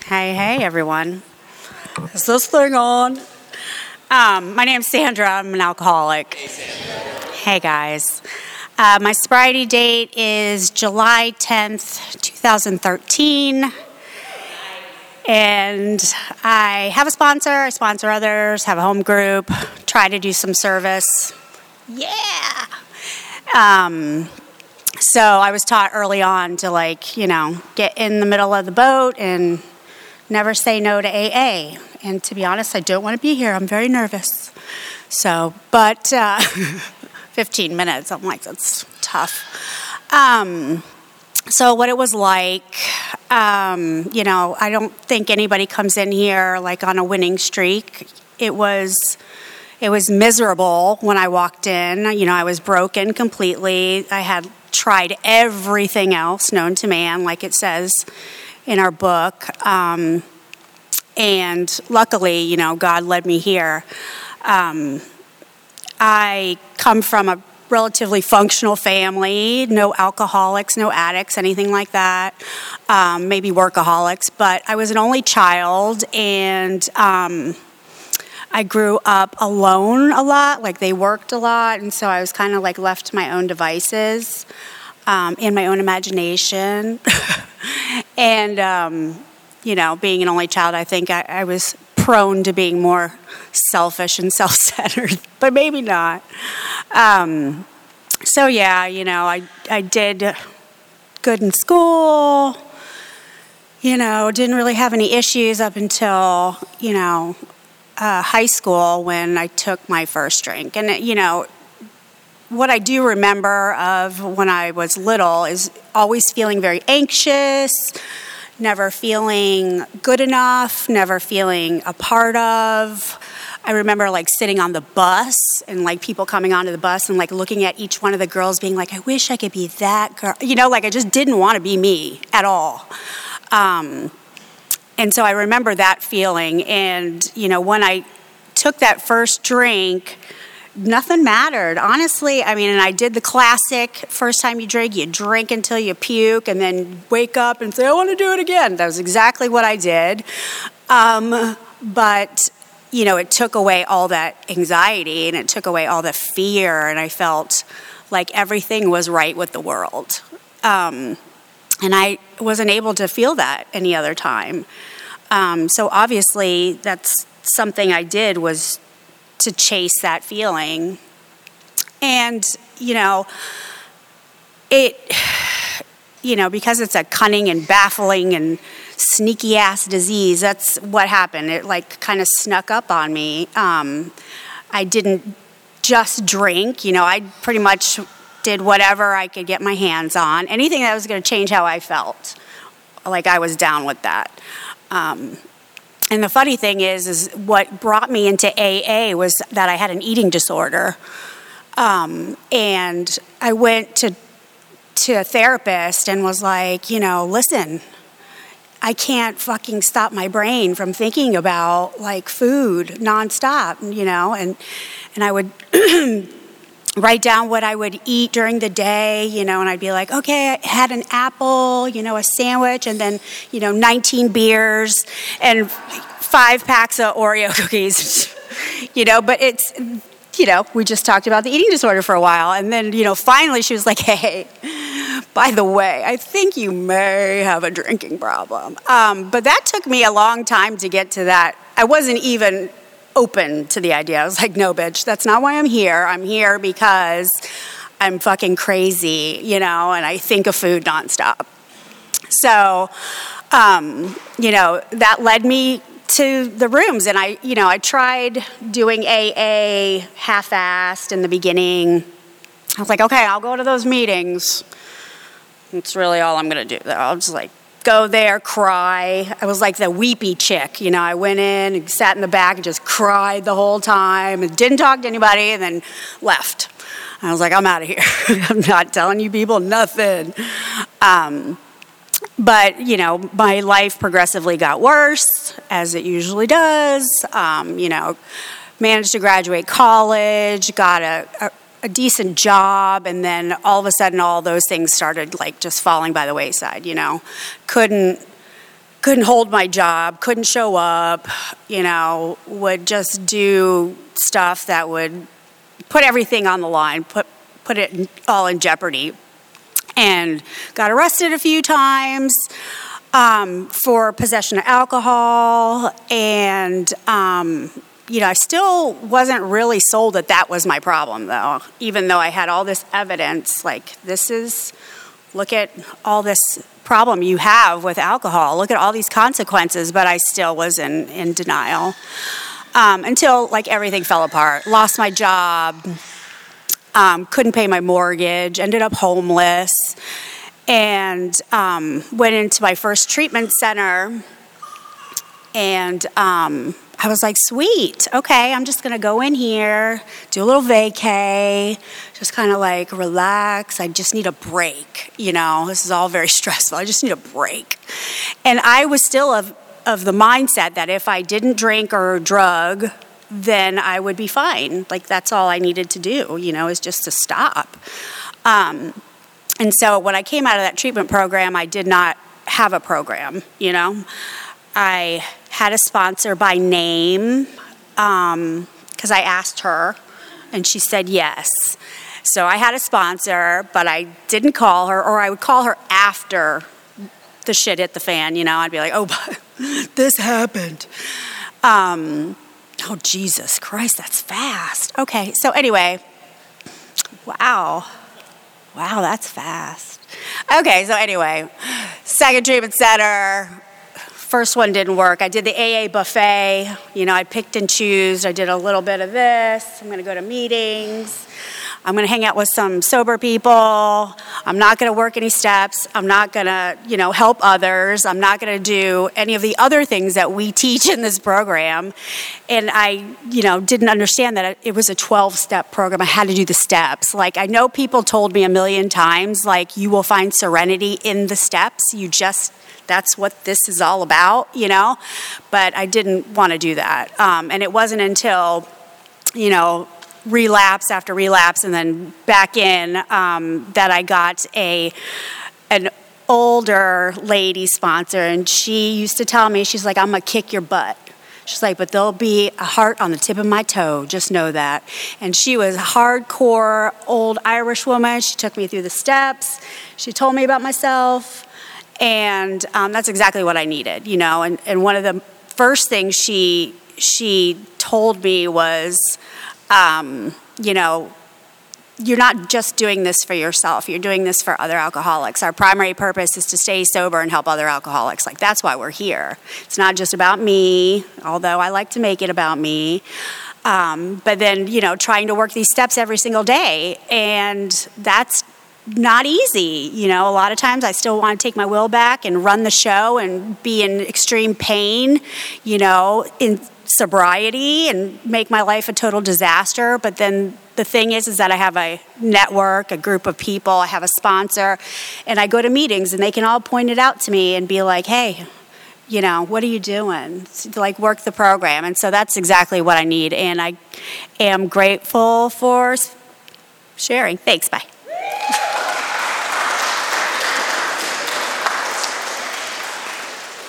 Hey, everyone. Is this thing on? My name's Sandra. I'm an alcoholic. Hey, Sandra. Hey, guys. My sobriety date is July 10th, 2013. And I have a sponsor. I sponsor others, have a home group, try to do some service. Yeah! So I was taught early on to, get in the middle of the boat and never say no to AA. And to be honest, I don't want to be here. I'm very nervous. But 15 minutes, I'm like, that's tough. So what it was like, I don't think anybody comes in here like on a winning streak. It was miserable when I walked in. I was broken completely. I had tried everything else known to man, like it says in our book. And luckily, God led me here. I come from a relatively functional family, no alcoholics, no addicts, anything like that, maybe workaholics, but I was an only child, and I grew up alone a lot, like they worked a lot, and so I was kind of like left to my own devices, in my own imagination. And, being an only child, I think I was prone to being more selfish and self-centered, but maybe not. I did good in school, didn't really have any issues up until, high school when I took my first drink. And, what I do remember of when I was little is always feeling very anxious, never feeling good enough, never feeling a part of. I remember sitting on the bus and people coming onto the bus and looking at each one of the girls being like, I wish I could be that girl. I just didn't want to be me at all. And so I remember that feeling. And, when I took that first drink, nothing mattered. Honestly, and I did the classic, first time you drink until you puke and then wake up and say, I want to do it again. That was exactly what I did. But it took away all that anxiety and it took away all the fear, and I felt like everything was right with the world. And I wasn't able to feel that any other time. So obviously that's something I did, was to chase that feeling. And, because it's a cunning and baffling and sneaky ass disease, that's what happened. It kind of snuck up on me. I didn't just drink, I pretty much did whatever I could get my hands on. Anything that was going to change how I felt. I was down with that. And the funny thing is what brought me into AA was that I had an eating disorder. And I went to a therapist and was like, listen, I can't fucking stop my brain from thinking about food nonstop, and I would write down what I would eat during the day, and I'd be like, okay, I had an apple, a sandwich, and then, 19 beers and 5 packs of Oreo cookies, but it's, we just talked about the eating disorder for a while. And then, finally she was like, hey, by the way, I think you may have a drinking problem. But that took me a long time to get to that. I wasn't even open to the idea. I was like, no, bitch, that's not why I'm here. I'm here because I'm fucking crazy, and I think of food nonstop. So, that led me to the rooms, and I tried doing AA half-assed in the beginning. I was like, okay, I'll go to those meetings. That's really all I'm going to do. I'll just go there, cry. I was like the weepy chick, I went in and sat in the back and just cried the whole time and didn't talk to anybody and then left. I was like, I'm out of here. I'm not telling you people nothing. But, my life progressively got worse, as it usually does. Managed to graduate college, got a decent job, and then all of a sudden all those things started just falling by the wayside, Couldn't couldn't hold my job, couldn't show up, would just do stuff that would put everything on the line, put it all in jeopardy. And got arrested a few times for possession of alcohol. And, I still wasn't really sold that was my problem, though, even though I had all this evidence, like, look at all this problem you have with alcohol. Look at all these consequences, but I still was in denial until, like, everything fell apart. Lost my job. Couldn't pay my mortgage, ended up homeless, and went into my first treatment center, and I was like, sweet, okay, I'm just going to go in here, do a little vacay, just kind of like relax. I just need a break, This is all very stressful. I just need a break. And I was still of the mindset that if I didn't drink or drug, then I would be fine. Like, that's all I needed to do, is just to stop. And so when I came out of that treatment program, I did not have a program, I had a sponsor by name because I asked her, and she said yes. So I had a sponsor, but I didn't call her, or I would call her after the shit hit the fan, I'd be like, oh, this happened. Oh, Jesus Christ, that's fast. Okay, so anyway, wow, that's fast. Okay, so anyway, second treatment center, first one didn't work. I did the AA buffet. I picked and chose. I did a little bit of this. I'm going to go to meetings. I'm going to hang out with some sober people. I'm not going to work any steps. I'm not going to, help others. I'm not going to do any of the other things that we teach in this program. And I, didn't understand that it was a 12-step program. I had to do the steps. Like, I know people told me a million times, like, you will find serenity in the steps. That's what this is all about, But I didn't want to do that. And it wasn't until, relapse after relapse and then back in that I got an older lady sponsor, and she used to tell me, she's like, I'm gonna kick your butt. She's like, but there'll be a heart on the tip of my toe, just know that. And she was a hardcore old Irish woman. She took me through the steps. She told me about myself, and that's exactly what I needed, and one of the first things she told me was, you're not just doing this for yourself. You're doing this for other alcoholics. Our primary purpose is to stay sober and help other alcoholics. Like, that's why we're here. It's not just about me, although I like to make it about me. But then, trying to work these steps every single day. And that's not easy. A lot of times I still want to take my will back and run the show and be in extreme pain, in sobriety and make my life a total disaster. But then the thing is that I have a network, a group of people, I have a sponsor, and I go to meetings and they can all point it out to me and be like, hey, what are you doing? To, like, work the program. And so that's exactly what I need. And I am grateful for sharing. Thanks. Bye.